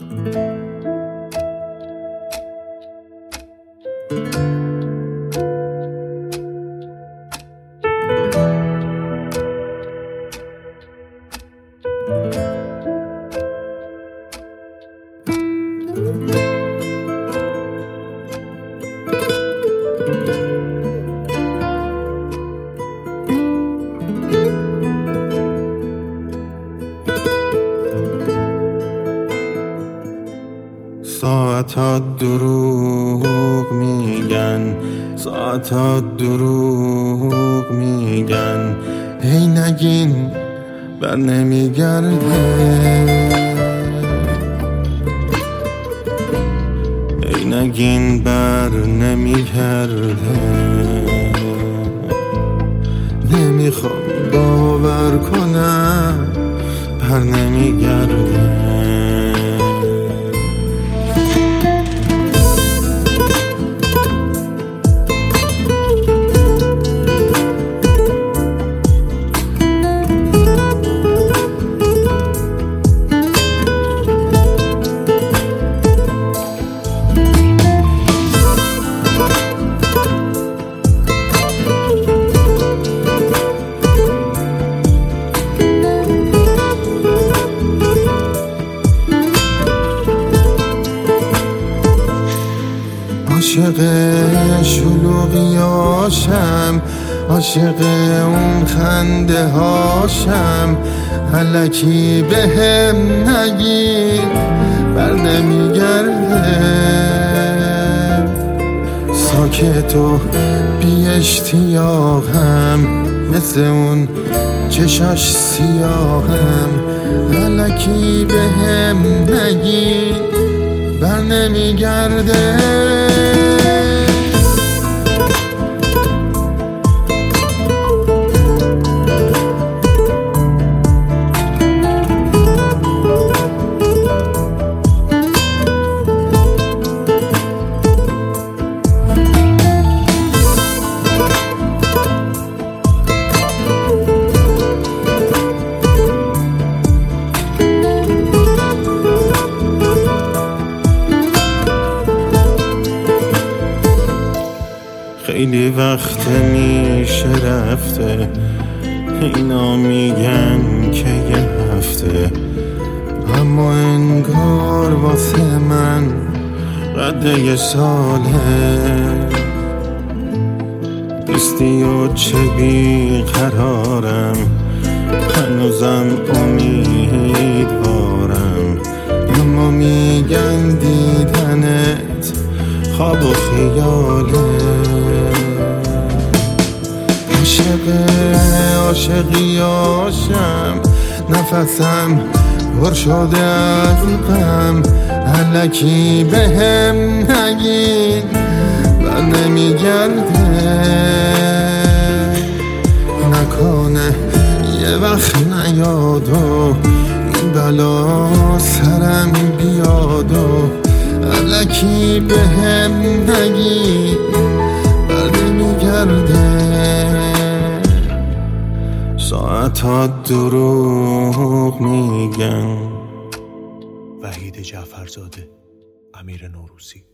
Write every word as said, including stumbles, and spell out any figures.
ساعتها دروغ میگن، ساعتها دروغ میگن، هی نگین بر نمیگرده، هی نگین بر نمیگرده. نمیخوام باور کنم بر نمیگرده. عاشق شلوغیاشم، عاشق اون خنده هاشم، الکی به هم نگید بر نمیگرده. ساکت و بی اشتیاقم، مثل اون چشاش سیاهم، الکی به هم نگید بر نمیگرده. خیلی وقت میشه رفته، اینا میگن که یه هفته، اما انگار واسه من قد یه ساله. نیستی و چه بی قرارم، هنوزم امیدوارم، اما میگن دیدنت خواب و خیاله. عاشق عاشقیاشم، نفسم پر شده از غم، الکی به هم نگید بر نمیگرده. نکنه یه وقت نیاد و این بلا سرم بیاد و الکی به هم نگید بر نمیگرده. ساعتها دروغ میگن. وحید جعفرزاده، امیر نوروزی.